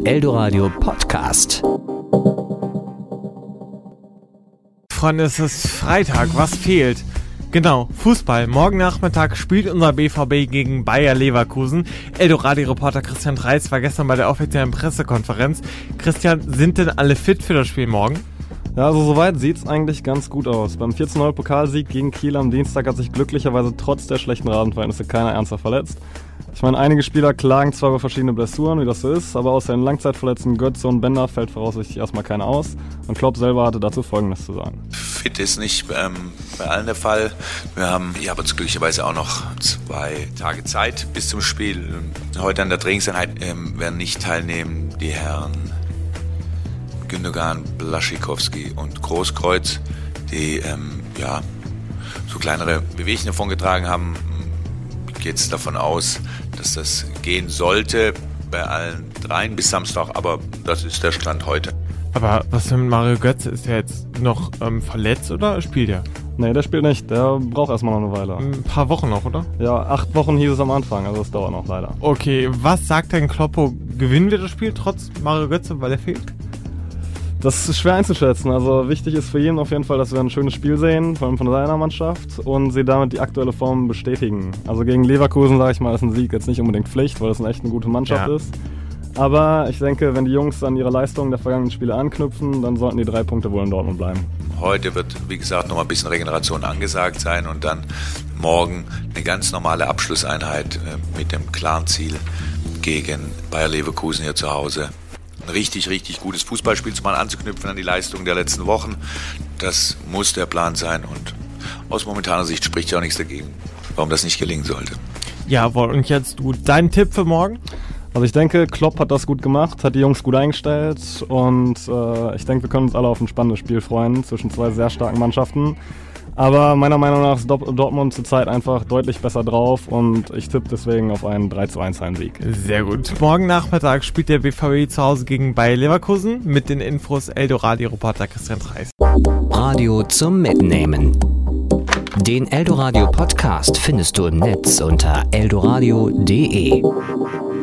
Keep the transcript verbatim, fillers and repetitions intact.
Eldoradio Podcast. Freunde, es ist Freitag. Was fehlt? Genau, Fußball. Morgen Nachmittag spielt unser B V B gegen Bayer Leverkusen. Eldoradio-Reporter Christian Dreis war gestern bei der offiziellen Pressekonferenz. Christian, sind denn alle fit für das Spiel morgen? Ja, also soweit sieht's eigentlich ganz gut aus. Beim vier zu null Pokalsieg gegen Kiel am Dienstag hat sich glücklicherweise trotz der schlechten Rasenverhältnisse keiner ernsthaft verletzt. Ich meine, einige Spieler klagen zwar über verschiedene Blessuren, wie das so ist, aber außer den Langzeitverletzten Götze und Bender fällt voraussichtlich erstmal keiner aus. Und Klopp selber hatte dazu Folgendes zu sagen. Fit ist nicht ähm, bei allen der Fall. Wir haben ja, aber glücklicherweise auch noch zwei Tage Zeit bis zum Spiel. Heute an der Trainingseinheit ähm, werden nicht teilnehmen die Herren Gündogan, Blaszczykowski und Großkreuz, die ähm, ja, so kleinere Bewegungen davongetragen haben. Geht es davon aus, dass das gehen sollte bei allen dreien bis Samstag, aber das ist der Stand heute. Aber was mit Mario Götze? Ist der jetzt noch ähm, verletzt oder spielt er? Nee, der spielt nicht. Der braucht erstmal noch eine Weile. Ein paar Wochen noch, oder? Ja, acht Wochen hieß es am Anfang, also das dauert noch leider. Okay, was sagt denn Kloppo? Gewinnen wir das Spiel trotz Mario Götze, weil er fehlt? Das ist schwer einzuschätzen. Also wichtig ist für jeden auf jeden Fall, dass wir ein schönes Spiel sehen, vor allem von seiner Mannschaft, und sie damit die aktuelle Form bestätigen. Also gegen Leverkusen, sage ich mal, ist ein Sieg jetzt nicht unbedingt Pflicht, weil das eine echt eine gute Mannschaft ja. ist. Aber ich denke, wenn die Jungs an ihre Leistungen der vergangenen Spiele anknüpfen, dann sollten die drei Punkte wohl in Dortmund bleiben. Heute wird, wie gesagt, noch mal ein bisschen Regeneration angesagt sein und dann morgen eine ganz normale Abschlusseinheit mit dem klaren Ziel gegen Bayer Leverkusen hier zu Hause. Ein richtig, richtig gutes Fußballspiel zu machen, anzuknüpfen an die Leistungen der letzten Wochen. Das muss der Plan sein und aus momentaner Sicht spricht ja auch nichts dagegen, warum das nicht gelingen sollte. Jawohl, und jetzt du, dein Tipp für morgen? Also ich denke, Klopp hat das gut gemacht, hat die Jungs gut eingestellt und äh, ich denke, wir können uns alle auf ein spannendes Spiel freuen zwischen zwei sehr starken Mannschaften. Aber meiner Meinung nach ist Dortmund zurzeit einfach deutlich besser drauf und ich tippe deswegen auf einen drei zu eins Heimsieg. Sehr gut. Morgen Nachmittag spielt der B V B zu Hause gegen Bayer Leverkusen. Mit den Infos Eldoradio-Reporter Christian Dreis. Radio zum Mitnehmen. Den Eldoradio Podcast findest du im Netz unter eldoradio punkt de.